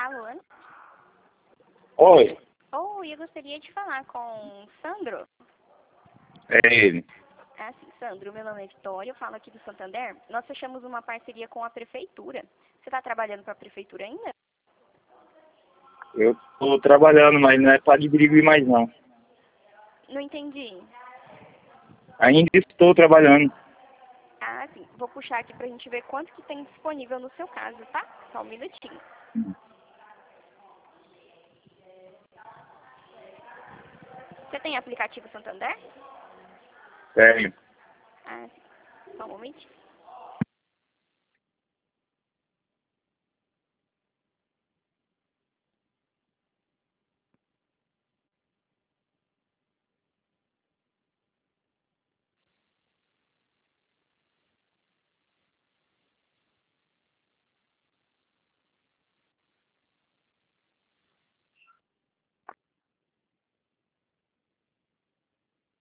Alô? Oi, Oi, eu gostaria de falar com o Sandro. é ele. Ah, sim, Sandro, meu nome é Vitória, eu falo aqui do Santander. Nós fechamos uma parceria com a prefeitura. Você está trabalhando para a prefeitura ainda? Eu tô trabalhando, mas não é para dirigir mais não. Não entendi. Ainda estou trabalhando. Ah, sim, vou puxar aqui pra gente ver quanto que tem disponível no seu caso, tá? Só um minutinho. Você tem aplicativo Santander? Sério. Ah, sim, só um momentinho.